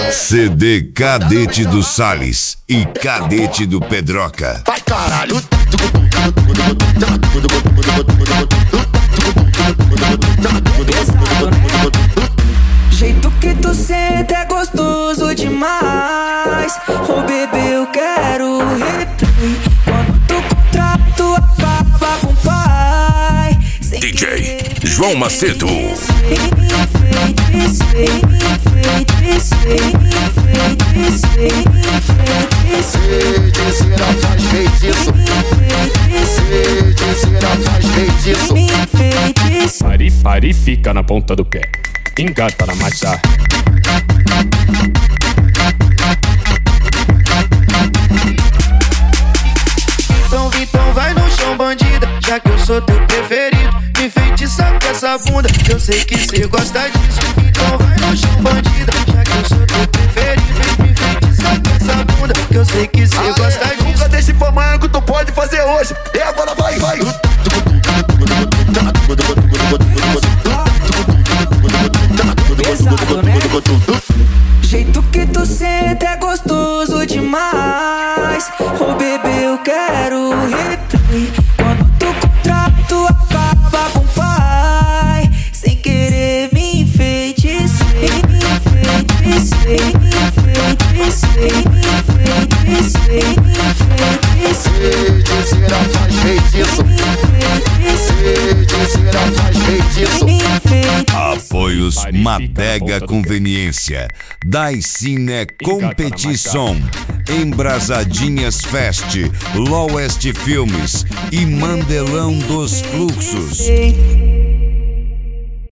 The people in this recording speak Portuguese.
CD Cadete do Salles e Cadete do Pedroca. Vai caralho. Jeito que tu senta é gostoso demais. Ô bebê, eu quero replay. Quando tu contrato acaba com o pai. DJ João Macedo. Feiticeira faz feitiço. Feiticeira faz feitiço. Pare, fica na ponta do pé. Engata na marcha. Então vai no chão, bandida, já que eu sou teu preferido. Me enfeitiça com essa bunda, eu sei que cê gosta disso. Então vai no chão, bandida, já que eu sou teu preferido. Me enfeitiça com essa bunda, que eu sei que cê gosta disso. Nunca deixe pra amanhã que tu pode fazer hoje. E agora vai. Pesado, né? Jeito que tu senta é gostoso demais. Ô bebê, eu quero replay. Quando tu contrato acaba com o pai. Sem querer me enfeitecei. Feiticeira faz feitiço. Feiticeira faz feitiço. Apoios Madega Conveniência, Daicine Competição, Embrasadinhas Fest, Lowest Filmes e Mandelão dos Fluxos.